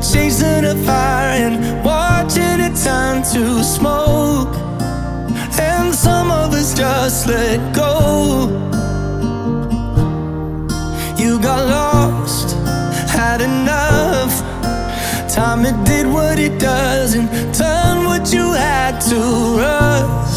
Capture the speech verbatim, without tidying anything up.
chasing a fire and watching it turn to smoke. And some of us just let go. You got lost, had enough. Time it did what it does and turned what you had to rust.